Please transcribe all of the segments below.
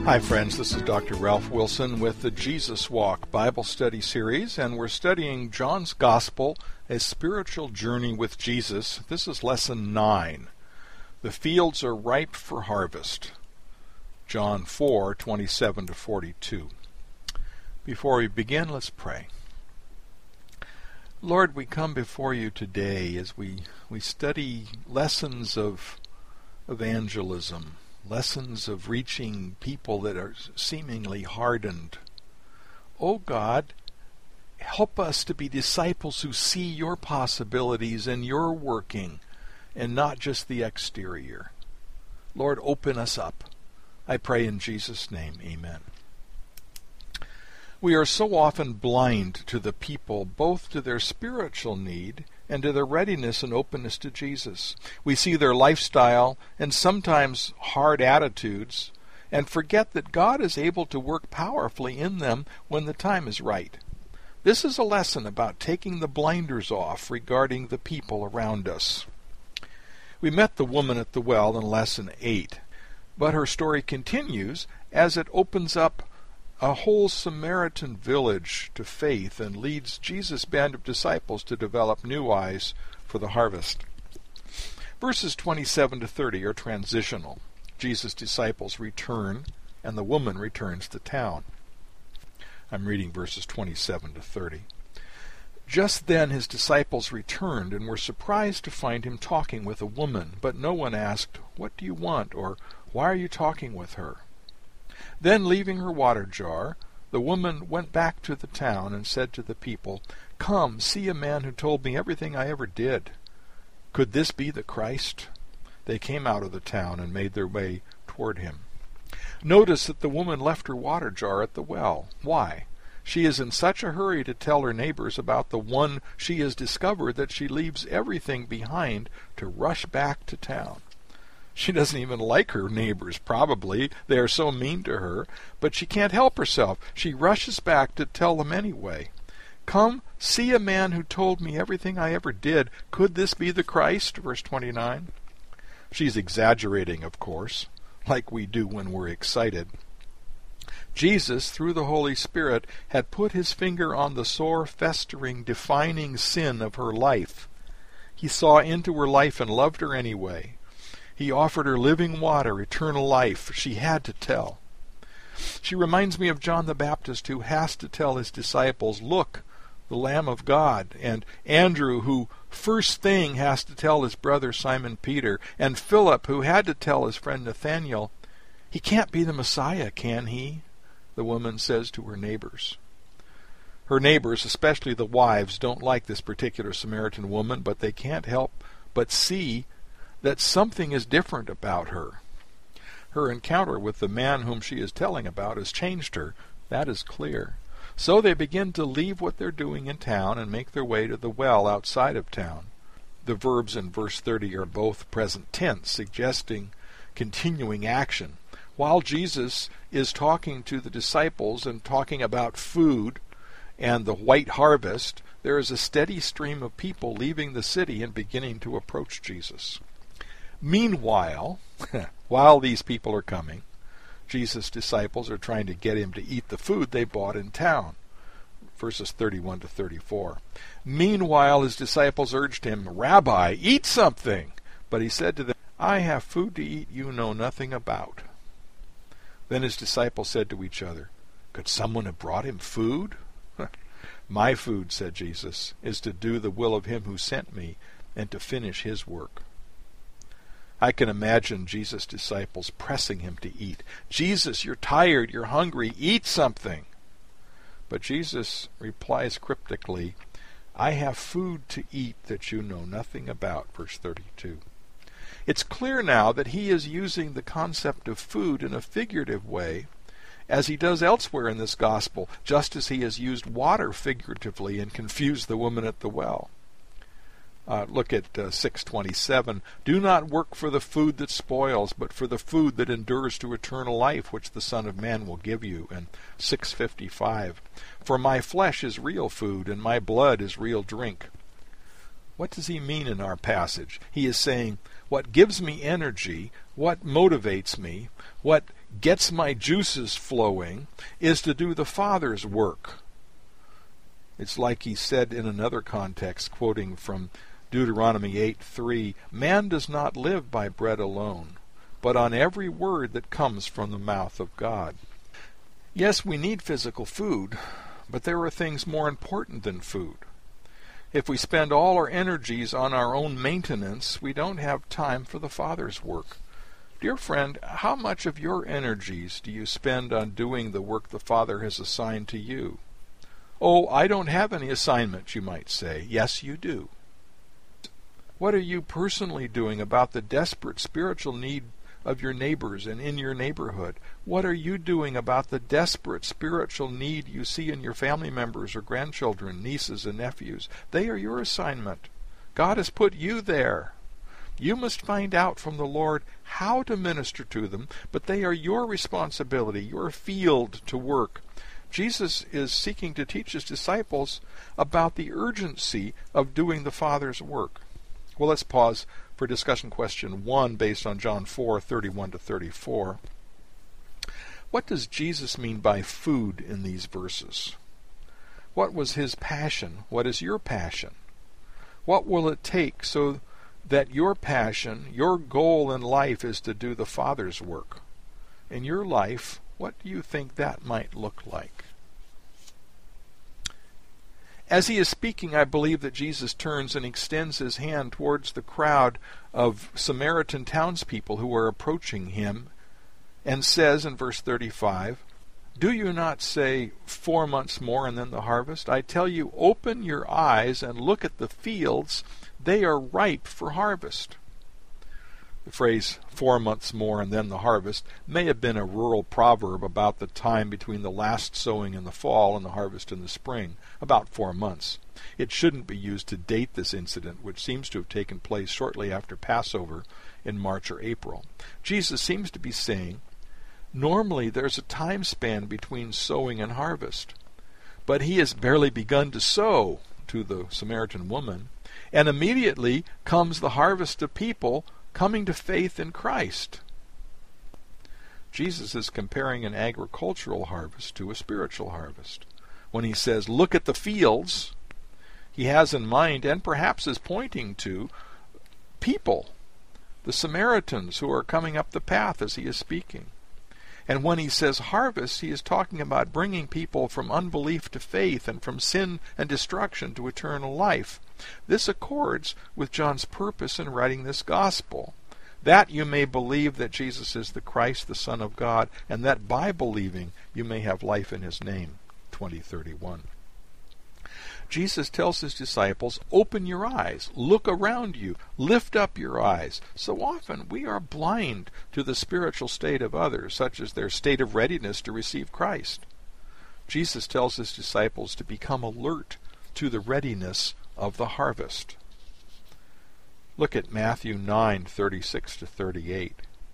Hi friends, this is Dr. Ralph Wilson with the Jesus Walk Bible Study Series, and we're studying John's Gospel, A Spiritual Journey with Jesus. This is Lesson 9. The fields are ripe for harvest. John 4:27-42. Before we begin, let's pray. Lord, we come before you today as we study lessons of evangelism, lessons of reaching people that are seemingly hardened. Oh God, help us to be disciples who see your possibilities and your working, and not just the exterior. Lord, open us up. I pray in Jesus' name, amen. We are so often blind to the people, both to their spiritual need and to their readiness and openness to Jesus. We see their lifestyle and sometimes hard attitudes and forget that God is able to work powerfully in them when the time is right. This is a lesson about taking the blinders off regarding the people around us. We met the woman at the well in Lesson 8, but her story continues as it opens up a whole Samaritan village to faith and leads Jesus' band of disciples to develop new eyes for the harvest. Verses 27-30 are transitional. Jesus' disciples return, and the woman returns to town. I'm reading verses 27-30. Just then his disciples returned and were surprised to find him talking with a woman, but no one asked, "What do you want?" or "Why are you talking with her?" Then, leaving her water jar, the woman went back to the town and said to the people, "Come, see a man who told me everything I ever did. Could this be the Christ?" They came out of the town and made their way toward him. Notice that the woman left her water jar at the well. Why? She is in such a hurry to tell her neighbors about the one she has discovered that she leaves everything behind to rush back to town. She doesn't even like her neighbors, probably. They are so mean to her. But she can't help herself. She rushes back to tell them anyway. "Come, see a man who told me everything I ever did. Could this be the Christ?" Verse 29. She's exaggerating, of course, like we do when we're excited. Jesus, through the Holy Spirit, had put his finger on the sore, festering, defining sin of her life. He saw into her life and loved her anyway. He offered her living water, eternal life. She had to tell. She reminds me of John the Baptist, who has to tell his disciples, "Look, the Lamb of God," and Andrew, who first thing has to tell his brother Simon Peter, and Philip, who had to tell his friend Nathanael, "He can't be the Messiah, can he?" the woman says to her neighbors. Her neighbors, especially the wives, don't like this particular Samaritan woman, but they can't help but see that something is different about her. Her encounter with the man whom she is telling about has changed her. That is clear. So they begin to leave what they're doing in town and make their way to the well outside of town. The verbs in verse 30 are both present tense, suggesting continuing action. While Jesus is talking to the disciples and talking about food and the white harvest, there is a steady stream of people leaving the city and beginning to approach Jesus. Meanwhile, while these people are coming, Jesus' disciples are trying to get him to eat the food they bought in town. Verses 31-34. Meanwhile, his disciples urged him, "Rabbi, eat something." But he said to them, "I have food to eat you know nothing about." Then his disciples said to each other, "Could someone have brought him food?" "My food," said Jesus, "is to do the will of him who sent me and to finish his work." I can imagine Jesus' disciples pressing him to eat. "Jesus, you're tired, you're hungry, eat something." But Jesus replies cryptically, "I have food to eat that you know nothing about." Verse 32. It's clear now that he is using the concept of food in a figurative way, as he does elsewhere in this gospel, just as he has used water figuratively and confused the woman at the well. Look at 6:27. "Do not work for the food that spoils, but for the food that endures to eternal life, which the Son of Man will give you." And 6:55. "For my flesh is real food, and my blood is real drink." What does he mean in our passage? He is saying, what gives me energy, what motivates me, what gets my juices flowing is to do the Father's work. It's like he said in another context, quoting from Deuteronomy 8:3, "Man does not live by bread alone, but on every word that comes from the mouth of God." Yes, we need physical food, but there are things more important than food. If we spend all our energies on our own maintenance, we don't have time for the Father's work. Dear friend, how much of your energies do you spend on doing the work the Father has assigned to you? Oh, I don't have any assignment, you might say. Yes, you do. What are you personally doing about the desperate spiritual need of your neighbors and in your neighborhood? What are you doing about the desperate spiritual need you see in your family members or grandchildren, nieces and nephews? They are your assignment. God has put you there. You must find out from the Lord how to minister to them, but they are your responsibility, your field to work. Jesus is seeking to teach his disciples about the urgency of doing the Father's work. Well, let's pause for discussion question 1 based on John 4:31-34. What does Jesus mean by food in these verses? What was his passion? What is your passion? What will it take so that your passion, your goal in life is to do the Father's work? In your life, what do you think that might look like? As he is speaking, I believe that Jesus turns and extends his hand towards the crowd of Samaritan townspeople who are approaching him and says in verse 35, "Do you not say, 4 months more and then the harvest? I tell you, open your eyes and look at the fields. They are ripe for harvest." The phrase 4 months more and then the harvest may have been a rural proverb about the time between the last sowing in the fall and the harvest in the spring, about 4 months. It shouldn't be used to date this incident, which seems to have taken place shortly after Passover in March or April. Jesus seems to be saying, normally there's a time span between sowing and harvest, but he has barely begun to sow to the Samaritan woman, and immediately comes the harvest of people coming to faith in Christ. Jesus is comparing an agricultural harvest to a spiritual harvest. When he says, look at the fields, he has in mind, and perhaps is pointing to, people, the Samaritans who are coming up the path as he is speaking. And when he says harvest, he is talking about bringing people from unbelief to faith and from sin and destruction to eternal life. This accords with John's purpose in writing this gospel, that you may believe that Jesus is the Christ, the Son of God, and that by believing you may have life in his name. 20:31. Jesus tells his disciples, open your eyes, look around you, lift up your eyes. So often we are blind to the spiritual state of others, such as their state of readiness to receive Christ. Jesus tells his disciples to become alert to the readiness of the harvest. Look at Matthew 9:36-38.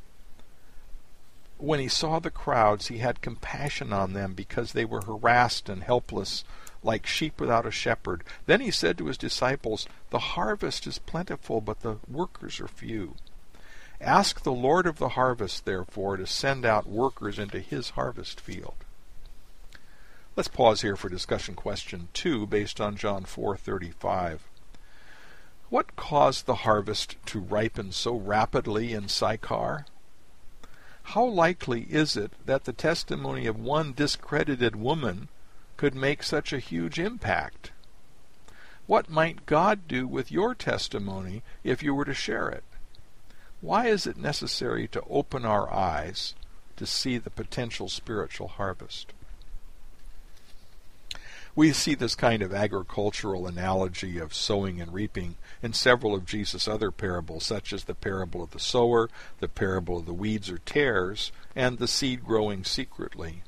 When he saw the crowds, he had compassion on them because they were harassed and helpless, like sheep without a shepherd. Then he said to his disciples, the harvest is plentiful, but the workers are few. Ask the Lord of the harvest, therefore, to send out workers into his harvest field. Let's pause here for discussion question 2, based on John 4:35. What caused the harvest to ripen so rapidly in Sychar? How likely is it that the testimony of one discredited woman could make such a huge impact? What might God do with your testimony if you were to share it? Why is it necessary to open our eyes to see the potential spiritual harvest? We see this kind of agricultural analogy of sowing and reaping in several of Jesus' other parables, such as the parable of the sower, the parable of the weeds or tares, and the seed growing secretly.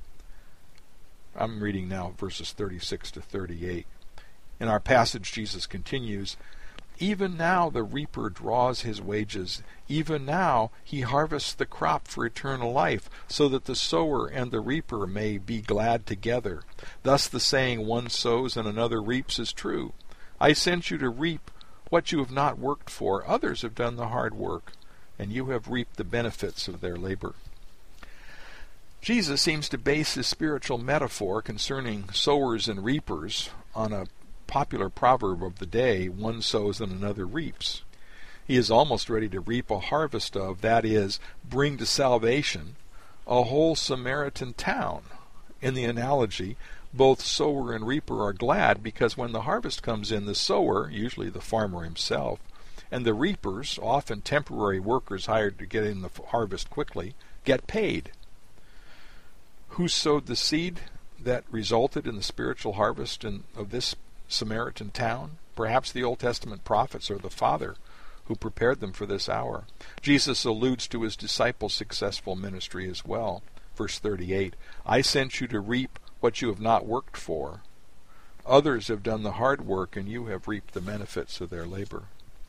I'm reading now verses 36-38. In our passage, Jesus continues, even now the reaper draws his wages. Even now he harvests the crop for eternal life, so that the sower and the reaper may be glad together. Thus the saying, one sows and another reaps, is true. I sent you to reap what you have not worked for. Others have done the hard work, and you have reaped the benefits of their labor. Jesus seems to base his spiritual metaphor concerning sowers and reapers on a popular proverb of the day, one sows and another reaps. He is almost ready to reap a harvest of, that is, bring to salvation, a whole Samaritan town. In the analogy, both sower and reaper are glad because when the harvest comes in, the sower, usually the farmer himself, and the reapers, often temporary workers hired to get in the harvest quickly, get paid. Who sowed the seed that resulted in the spiritual harvest of this Samaritan town? Perhaps the Old Testament prophets or the Father who prepared them for this hour. Jesus alludes to his disciples' successful ministry as well. Verse 38, I sent you to reap what you have not worked for. Others have done the hard work, and you have reaped the benefits of their labor.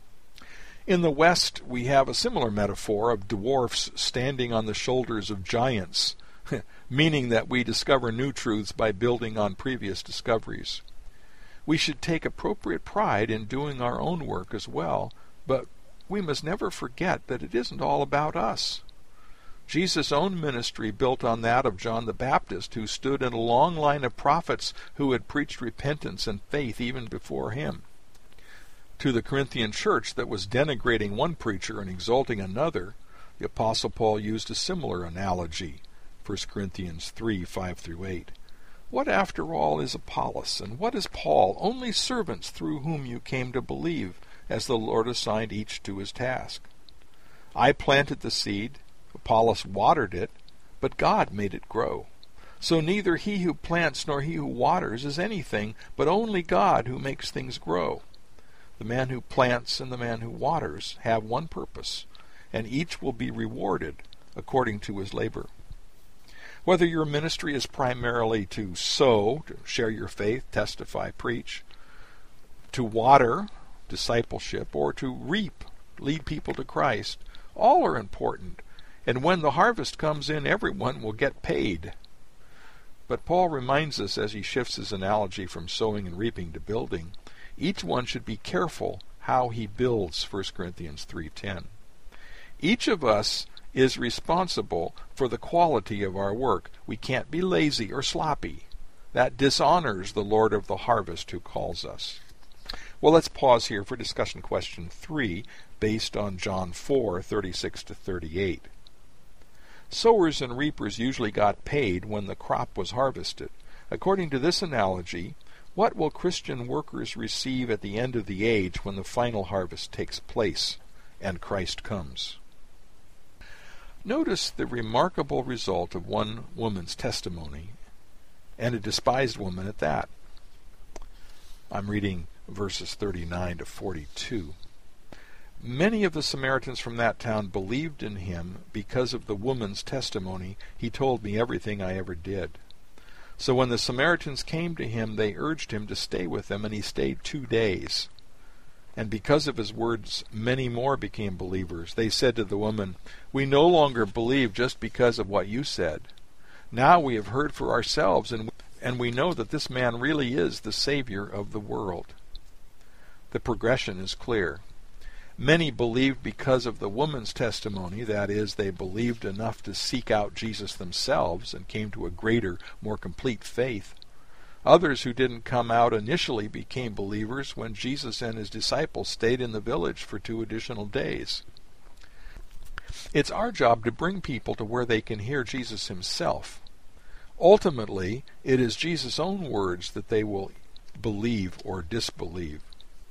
In the West, we have a similar metaphor of dwarfs standing on the shoulders of giants, meaning that we discover new truths by building on previous discoveries. We should take appropriate pride in doing our own work as well, but we must never forget that it isn't all about us. Jesus' own ministry built on that of John the Baptist, who stood in a long line of prophets who had preached repentance and faith even before him. To the Corinthian church that was denigrating one preacher and exalting another, the Apostle Paul used a similar analogy. 1 Corinthians 3, 5-8. What after all is Apollos, and what is Paul? Only servants through whom you came to believe, as the Lord assigned each to his task. I planted the seed, Apollos watered it, but God made it grow. So neither he who plants nor he who waters is anything, but only God who makes things grow. The man who plants and the man who waters have one purpose, and each will be rewarded according to his labor. Whether your ministry is primarily to sow, to share your faith, testify, preach, to water, discipleship, or to reap, lead people to Christ, all are important, and when the harvest comes in, everyone will get paid. But Paul reminds us, as he shifts his analogy from sowing and reaping to building, each one should be careful how he builds, 1 Corinthians 3:10. Each of us is responsible for the quality of our work. We can't be lazy or sloppy. That dishonors the Lord of the harvest who calls us. Well, let's pause here for discussion question 3, based on John 4:36-38. Sowers and reapers usually got paid when the crop was harvested. According to this analogy, what will Christian workers receive at the end of the age when the final harvest takes place and Christ comes? Notice the remarkable result of one woman's testimony, and a despised woman at that. I'm reading verses 39-42. Many of the Samaritans from that town believed in him because of the woman's testimony. He told me everything I ever did. So when the Samaritans came to him, they urged him to stay with them, and he stayed 2 days. And because of his words, many more became believers. They said to the woman, we no longer believe just because of what you said. Now we have heard for ourselves, and we know that this man really is the Savior of the world. The progression is clear. Many believed because of the woman's testimony, that is, they believed enough to seek out Jesus themselves and came to a greater, more complete faith. Others who didn't come out initially became believers when Jesus and his disciples stayed in the village for 2 additional days. It's our job to bring people to where they can hear Jesus himself. Ultimately, it is Jesus' own words that they will believe or disbelieve.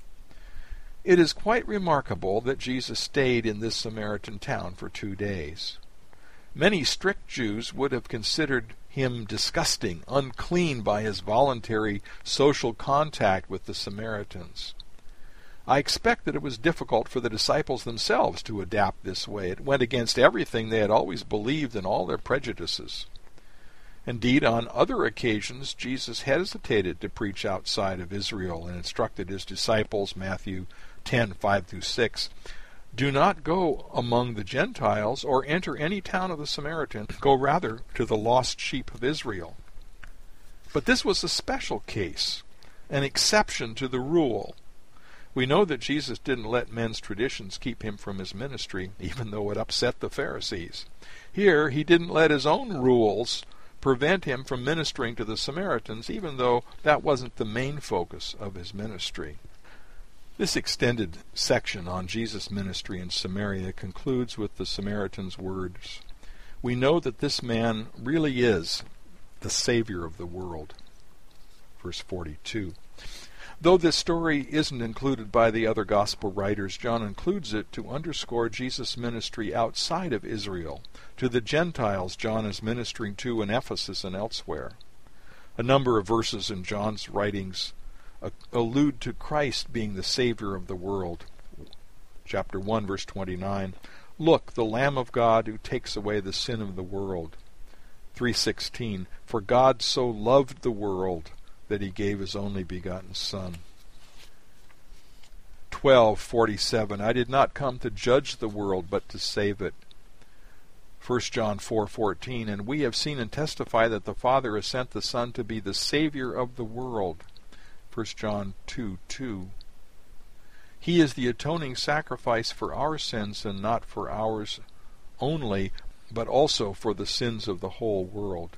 It is quite remarkable that Jesus stayed in this Samaritan town for 2 days. Many strict Jews would have considered him disgusting, unclean by his voluntary social contact with the Samaritans. I expect that it was difficult for the disciples themselves to adapt this way. It went against everything they had always believed and all their prejudices. Indeed, on other occasions, Jesus hesitated to preach outside of Israel and instructed his disciples, Matthew 10:5-6, do not go among the Gentiles or enter any town of the Samaritans. Go rather to the lost sheep of Israel. But this was a special case, an exception to the rule. We know that Jesus didn't let men's traditions keep him from his ministry, even though it upset the Pharisees. Here, he didn't let his own rules prevent him from ministering to the Samaritans, even though that wasn't the main focus of his ministry. This extended section on Jesus' ministry in Samaria concludes with the Samaritan's words. We know that this man really is the Savior of the world. Verse 42. Though this story isn't included by the other gospel writers, John includes it to underscore Jesus' ministry outside of Israel, to the Gentiles John is ministering to in Ephesus and elsewhere. A number of verses in John's writings allude to Christ being the Savior of the world. Chapter 1, verse 29, Look, the Lamb of God who takes away the sin of the world. 3:16, For God so loved the world that he gave his only begotten Son. 12:47, I did not come to judge the world, but to save it. 1 John 4:14, And we have seen and testify that the Father has sent the Son to be the Savior of the world. 1 John 2:2. He is the atoning sacrifice for our sins, and not for ours only, but also for the sins of the whole world.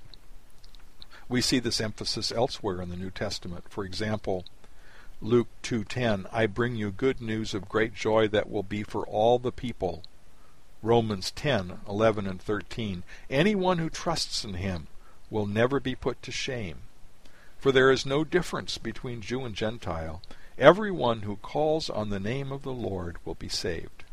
We see this emphasis elsewhere in the New Testament. For example, Luke 2:10, I bring you good news of great joy that will be for all the people. Romans 10:11 and 13, Anyone who trusts in him will never be put to shame. For there is no difference between Jew and Gentile. Everyone who calls on the name of the Lord will be saved.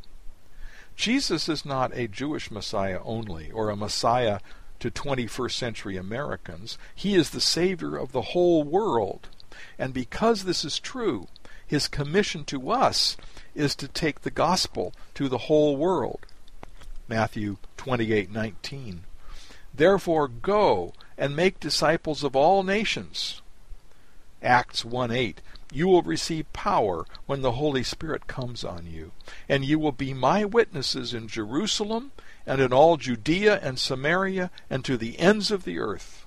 Jesus is not a Jewish Messiah only, or a Messiah to 21st century Americans. He is the Savior of the whole world. And because this is true, his commission to us is to take the gospel to the whole world. Matthew 28:19. Therefore go and make disciples of all nations. Acts 1:8. You will receive power when the Holy Spirit comes on you, and you will be my witnesses in Jerusalem and in all Judea and Samaria and to the ends of the earth.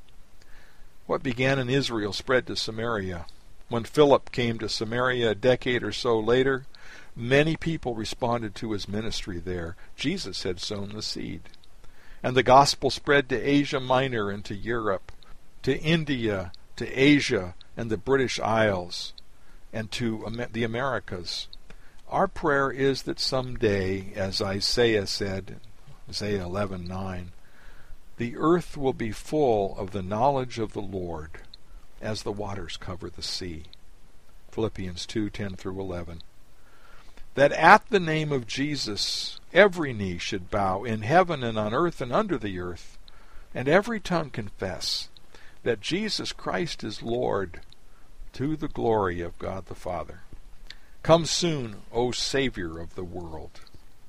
What began in Israel spread to Samaria. When Philip came to Samaria a decade or so later, many people responded to his ministry there. Jesus had sown the seed. And the gospel spread to Asia Minor and to Europe, to India, to Asia and the British Isles, and to the Americas. Our prayer is that someday, as Isaiah said, Isaiah 11:9, the earth will be full of the knowledge of the Lord as the waters cover the sea. Philippians 2:10 through 11. That at the name of Jesus every knee should bow in heaven and on earth and under the earth, and every tongue confess that Jesus Christ is Lord, to the glory of God the Father. Come soon, O Savior of the world.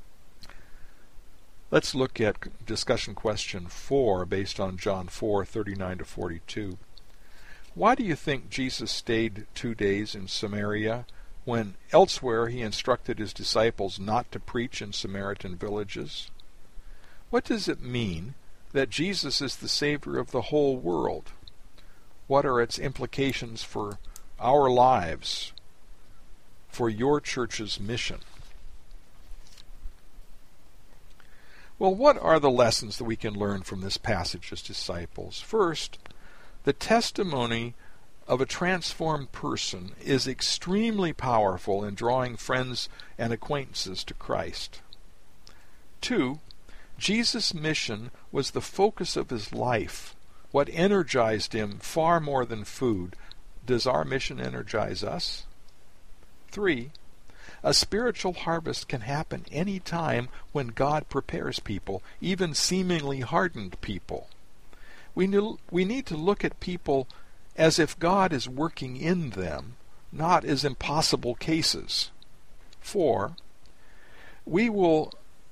Let's look at discussion question 4 based on John 4:39 to 42. Why do you think Jesus stayed 2 days in Samaria when elsewhere he instructed his disciples not to preach in Samaritan villages? What does it mean that Jesus is the Savior of the whole world? What are its implications for our lives, for your church's mission? Well, what are the lessons that we can learn from this passage as disciples? First, the testimony of a transformed person is extremely powerful in drawing friends and acquaintances to Christ. 2, Jesus' mission was the focus of his life, what energized him far more than food. Does our mission energize us? 3, a spiritual harvest can happen any time when God prepares people, even seemingly hardened people. We need to look at people as if God is working in them, not as impossible cases. 4, we will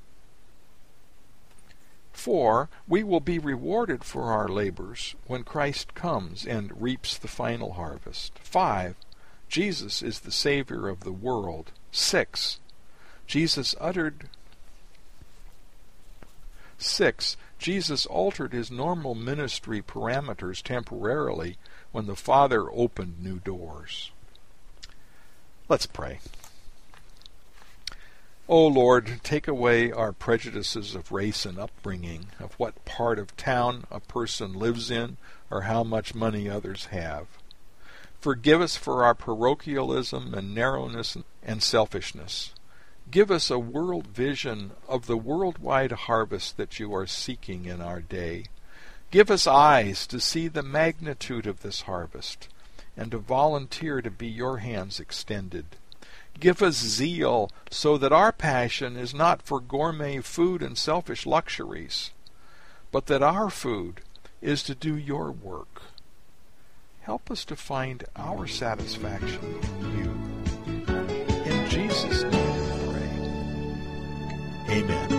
be rewarded for our labors when Christ comes and reaps the final harvest. 5, Jesus is the Savior of the world. 6, Jesus altered his normal ministry parameters temporarily when the Father opened new doors. Let's pray. O Lord, take away our prejudices of race and upbringing, of what part of town a person lives in, or how much money others have. Forgive us for our parochialism and narrowness and selfishness. Give us a world vision of the worldwide harvest that you are seeking in our day. Give us eyes to see the magnitude of this harvest, and to volunteer to be your hands extended. Give us zeal so that our passion is not for gourmet food and selfish luxuries, but that our food is to do your work. Help us to find our satisfaction in you. In Jesus' name we pray. Amen.